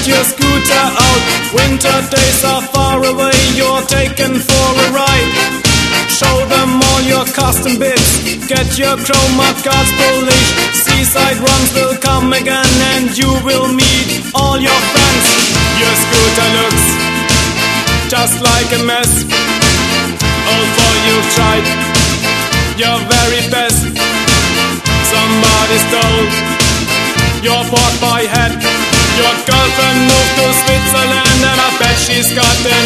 get your scooter out. Winter days are far away, you're taken for a ride. Show them all your custom bits, get your chroma cards polished. Seaside runs will come again and you will meet all your friends. Your scooter looks just like a mess, although you've tried your very best. Somebody stole your pork pie hat. Your girlfriend moved to Switzerland and I bet she's got the